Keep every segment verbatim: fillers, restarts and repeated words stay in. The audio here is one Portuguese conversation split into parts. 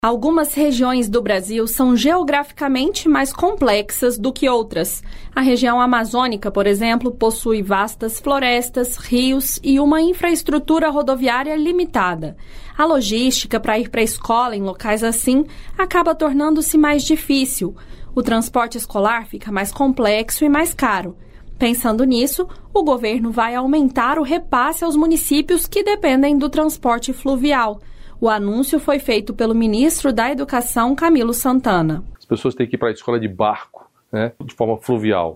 Algumas regiões do Brasil são geograficamente mais complexas do que outras. A região amazônica, por exemplo, possui vastas florestas, rios e uma infraestrutura rodoviária limitada. A logística para ir para a escola em locais assim acaba tornando-se mais difícil. O transporte escolar fica mais complexo e mais caro. Pensando nisso, o governo vai aumentar o repasse aos municípios que dependem do transporte fluvial. O anúncio foi feito pelo ministro da Educação, Camilo Santana. As pessoas têm que ir para a escola de barco, né, de forma fluvial.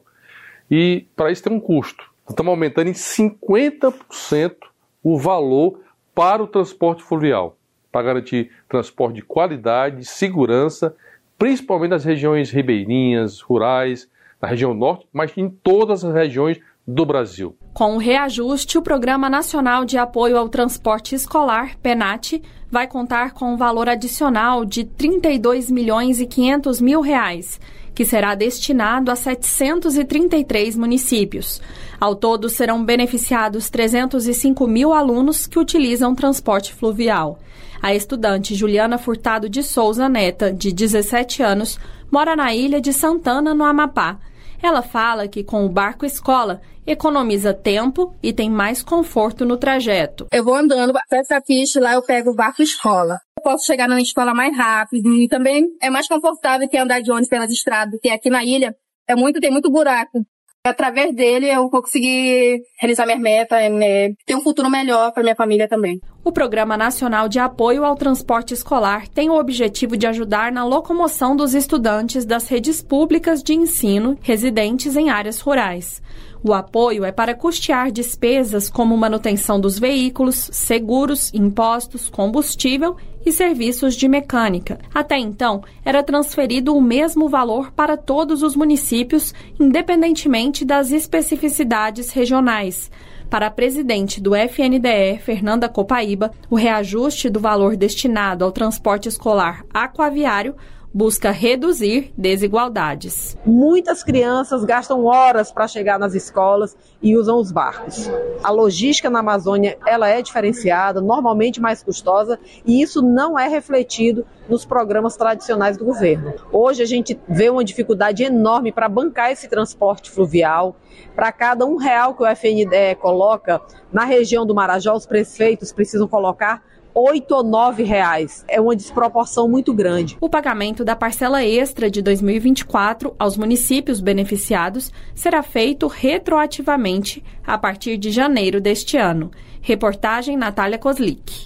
E para isso tem um custo. Estamos aumentando em cinquenta por cento o valor para o transporte fluvial, para garantir transporte de qualidade, segurança, principalmente nas regiões ribeirinhas, rurais, na região norte, mas em todas as regiões do Brasil. Com o reajuste, o Programa Nacional de Apoio ao Transporte Escolar, PENAT, vai contar com um valor adicional de trinta e dois milhões e quinhentos mil reais, que será destinado a setecentos e trinta e três municípios. Ao todo, serão beneficiados trezentos e cinco mil alunos que utilizam transporte fluvial. A estudante Juliana Furtado de Souza Neta, de dezessete anos, mora na ilha de Santana, no Amapá. Ela fala que com o barco escola economiza tempo e tem mais conforto no trajeto. Eu vou andando até essa pista, lá eu pego o barco escola. Eu posso chegar na escola mais rápido e também é mais confortável que andar de ônibus pelas estradas, porque aqui na ilha é muito, tem muito buraco. Através dele eu vou conseguir realizar minhas metas, né, ter um futuro melhor para minha família também. O Programa Nacional de Apoio ao Transporte Escolar tem o objetivo de ajudar na locomoção dos estudantes das redes públicas de ensino residentes em áreas rurais. O apoio é para custear despesas como manutenção dos veículos, seguros, impostos, combustível e serviços de mecânica. Até então, era transferido o mesmo valor para todos os municípios, independentemente das especificidades regionais. Para a presidente do F N D E, Fernanda Copaíba, o reajuste do valor destinado ao transporte escolar aquaviário busca reduzir desigualdades. Muitas crianças gastam horas para chegar nas escolas e usam os barcos. A logística na Amazônia ela é diferenciada, normalmente mais custosa, e isso não é refletido nos programas tradicionais do governo. Hoje a gente vê uma dificuldade enorme para bancar esse transporte fluvial. Para cada um real que o F N D E coloca, na região do Marajó, os prefeitos precisam colocar oito ou nove reais. É uma desproporção muito grande. O pagamento da parcela extra de dois mil e vinte e quatro aos municípios beneficiados será feito retroativamente a partir de janeiro deste ano. Reportagem Natália Kozlik.